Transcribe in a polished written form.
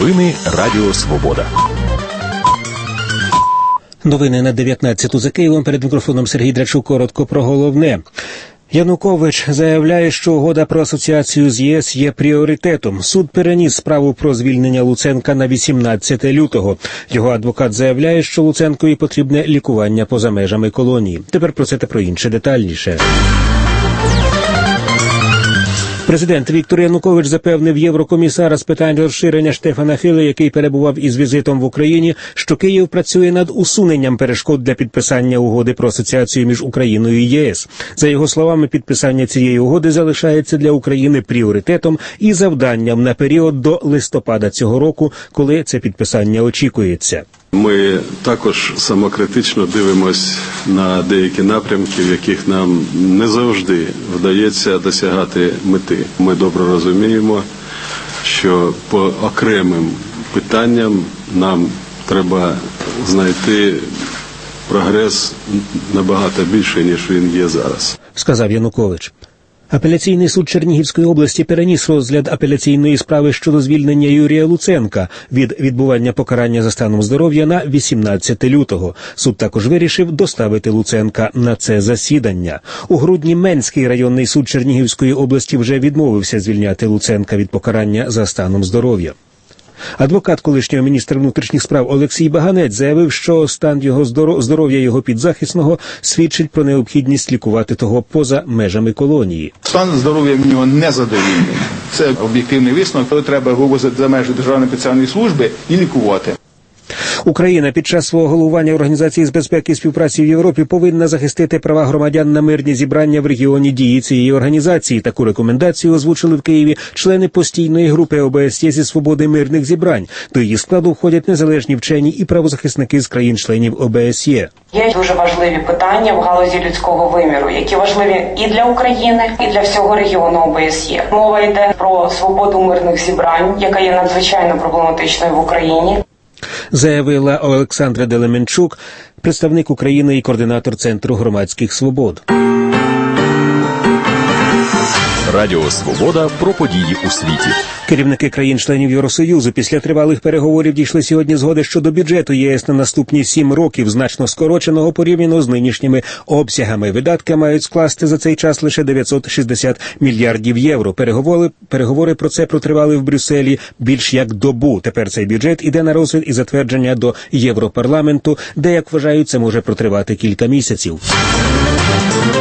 Новини Радіо Свобода. Новини на 19-ту за Києвом. Перед мікрофоном Сергій Драчук. Коротко про головне. Янукович заявляє, що угода про асоціацію з ЄС є пріоритетом. Суд переніс справу про звільнення Луценка на 18 лютого. Його адвокат заявляє, що Луценкові потрібне лікування поза межами колонії. Тепер про це та про інше детальніше. Президент Віктор Янукович запевнив єврокомісара з питань розширення Штефана Філе, який перебував із візитом в Україні, що Київ працює над усуненням перешкод для підписання угоди про асоціацію між Україною і ЄС. За його словами, підписання цієї угоди залишається для України пріоритетом і завданням на період до листопада цього року, коли це підписання очікується. Ми також самокритично дивимось на деякі напрямки, в яких нам не завжди вдається досягати мети. Ми добре розуміємо, що по окремим питанням нам треба знайти прогрес набагато більше, ніж він є зараз, сказав Янукович. Апеляційний суд Чернігівської області переніс розгляд апеляційної справи щодо звільнення Юрія Луценка від відбування покарання за станом здоров'я на 18 лютого. Суд також вирішив доставити Луценка на це засідання. У грудні Менський районний суд Чернігівської області вже відмовився звільняти Луценка від покарання за станом здоров'я. Адвокат колишнього міністра внутрішніх справ Олексій Баганець заявив, що стан його здоров'я його підзахисного свідчить про необхідність лікувати того поза межами колонії. Стан здоров'я в нього незадовільний. Це об'єктивний висновок, коли треба вивозити за межі Державної спеціальної служби і лікувати. Україна під час свого головування Організації з безпеки і співпраці в Європі повинна захистити права громадян на мирні зібрання в регіоні дії цієї організації. Таку рекомендацію озвучили в Києві члени постійної групи ОБСЄ зі свободи мирних зібрань. До її складу входять незалежні вчені і правозахисники з країн-членів ОБСЄ. Є дуже важливі питання в галузі людського виміру, які важливі і для України, і для всього регіону ОБСЄ. Мова йде про свободу мирних зібрань, яка є надзвичайно проблематичною в Україні, заявила Олександра Делеменчук, представник України і координатор Центру громадських свобод. Радіо Свобода про події у світі. Керівники країн-членів Євросоюзу після тривалих переговорів дійшли сьогодні згоди щодо бюджету ЄС на наступні 7 років, значно скороченого порівняно з нинішніми обсягами. Видатки мають скласти за цей час лише 960 мільярдів євро. Переговори про це протривали в Брюсселі більш як добу. Тепер цей бюджет іде на розгляд і затвердження до Європарламенту, де, як вважають, це може протривати кілька місяців.